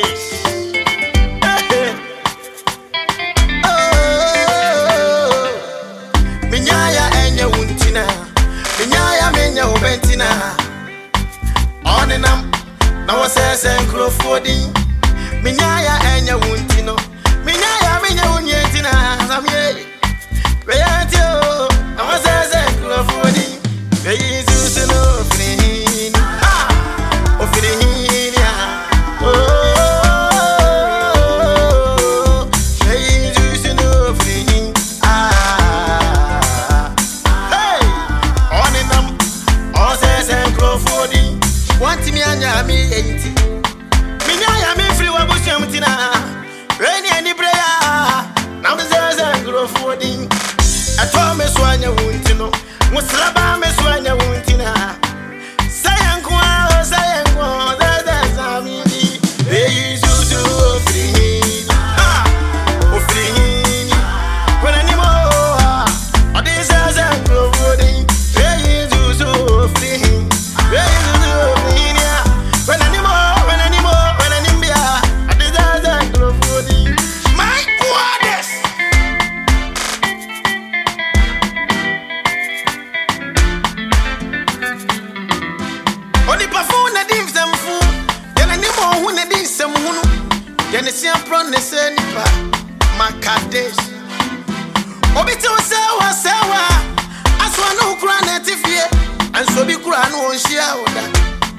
Minyaya enya untina, minyaya menya ubentina. On and now I say crofodi. Minyaya enya untino, minyaya menya unyetina. I'm ye. Wayatio, I was say crofodi. They use to know free. Oh, free. Oh. Muslaba me swanya wuntina sayankwa that's amini they zuzu free free when anymore this is a growing they zuzu free when anymore this is a growing my goddess. Only perform the dim some fool, then any more when the dim some moon, then it's a promise nipa, Makadesh. Obito sawa, as one who granted fear, and so be grand won't share that.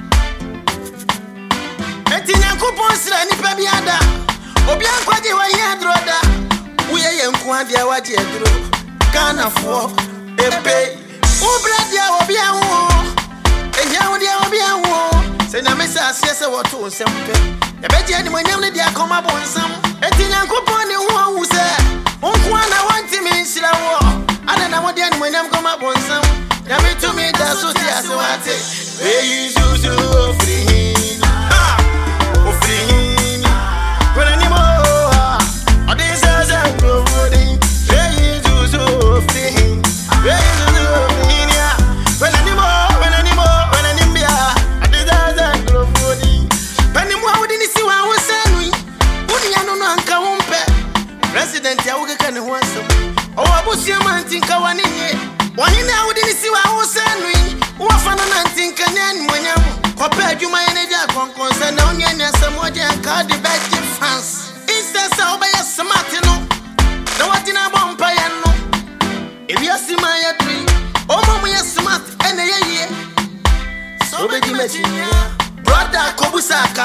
Etina coupons, any pabiada, Obian Quadi, why you droda, we are young Quadia, what you drew, can't afford a pay, Ubradia, Obian. Say na mesa siasa watu nsempe ebeje ani mwanyam dia koma bonsam etinya nkopon ne ho wu se onkwa na wanti me nshira wo ana na wodi ani mwanyam koma bonsam ya metumi da so ti aswate we zuzu free free when anymore odisa za growing we zuzu free we zuzu free when anymore President ya uge kane huaso owa busi ya mantinka waninye wanine ya udini siwa usenui uwafana na ntinka nyani mwenyamu kwa pea juma yeneja konkonsa na unyeni ya samoja ya kadi beji fans insesa oba ya samatino na watina bomba ya no ewi ya sima ya dri omamu ya smart ene ye ye sobe jimechinya brother kobusa